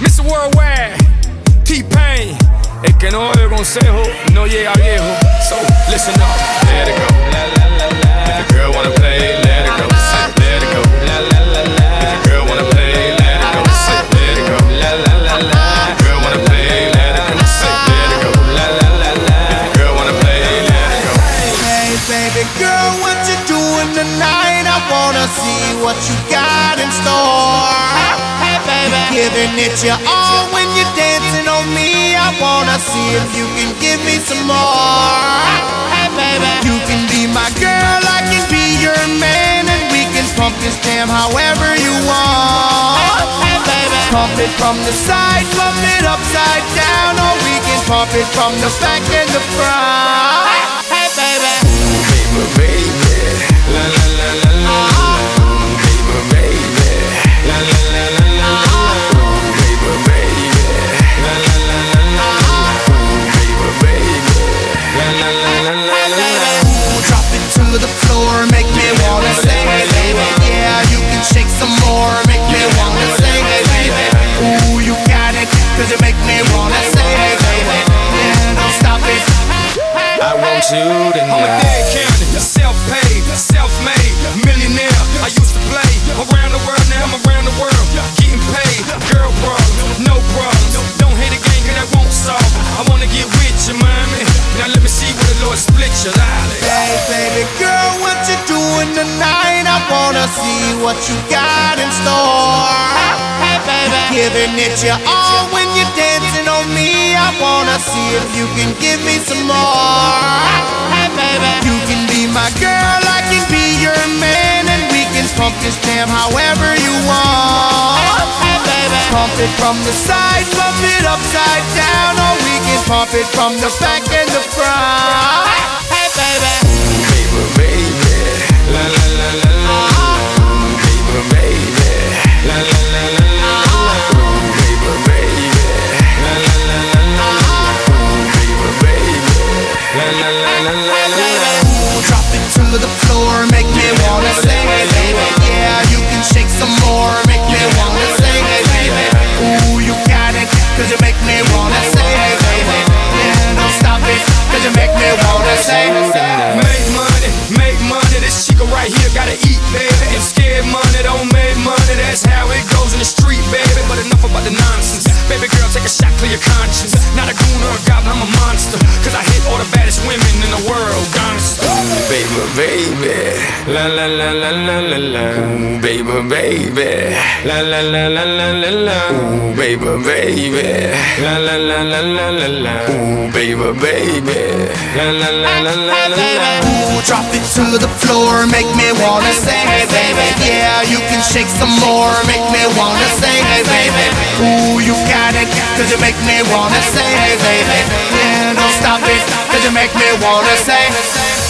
Mr. Worldwide, T-Pain. El que no oye consejo no llega viejo. So listen up, let it go. La la la la. If the girl wanna play, let it go. Let it go. La la la la. If the girl wanna play, let it go. Let it go. La la la la. If the girl wanna play, let it go. Let it go. La la la la. If the girl wanna play, let it go. Hey baby girl, what you doing tonight? I wanna see what you got in store. Hey baby, giving it your all when you're dancing on me. I wanna see if you can give me some more. Hey baby, you can be my girl, I can be your man, and we can pump this jam however you want. Hey baby, pump it from the side, pump it upside down, or we can pump it from the back and the front. Hey baby, Baby, baby, la la la la la. Baby, baby, la la la la la. Baby, baby, la la la la la. Baby, baby, la la la la la. drop it to the floor, make me wanna say, hey baby, yeah, you can shake some more, make me wanna say, hey baby, ooh, you got it, cause you make me wanna say, hey baby, yeah, don't stop it. I want you to know. I'm a dead county, self-paid, self-made, millionaire. I used to play around the world, now I'm around the world, getting paid. Girl problems, no problems. Don't hate a game, cause that won't solve. I wanna get with you, mommy. Now let me see where the Lord split your lolly. Hey baby girl, what you doing tonight? I wanna see what you got in store. Hey baby, giving it your all when you're dancing on me. I wanna see if you can give me some more. Hey baby, you can be my girl, I can be your man, and we can pump this jam however you want. Hey baby, pump it from the side, pump it upside down, or we can pump it from the back and the front. Hey baby, Baby, baby, la la la la la. Baby, baby, la la la la la. Baby, baby, la la la la la. Baby, baby, la la la la la. drop it to the floor, make me wanna say, hey baby, yeah, you can shake some more, make me wanna say, hey baby, ooh, you got it, cause you make me wanna say, hey baby, yeah, don't stop it, cause you make me wanna say. Make money, this chica right here gotta eat, baby. If scared money don't make money, that's how it goes in the street, baby. But enough about the nonsense. Baby girl, take a shot, clear your conscience. Not a goon or a goblin, I'm a monster. Cause I hit all the baddest women in the world, gangsta. Baby, baby, la la la la la la la. Ooh, baby, baby, la la la la la la la. Ooh, baby, baby, la la la la la la la. Ooh, baby, baby, la la la la la la la. Ooh, drop it to the floor, make me wanna say, hey baby, yeah, you can shake some more, make me wanna say, hey baby, ooh, you got it, cause you make me wanna say, hey baby, yeah, don't stop it, cause you make me wanna say.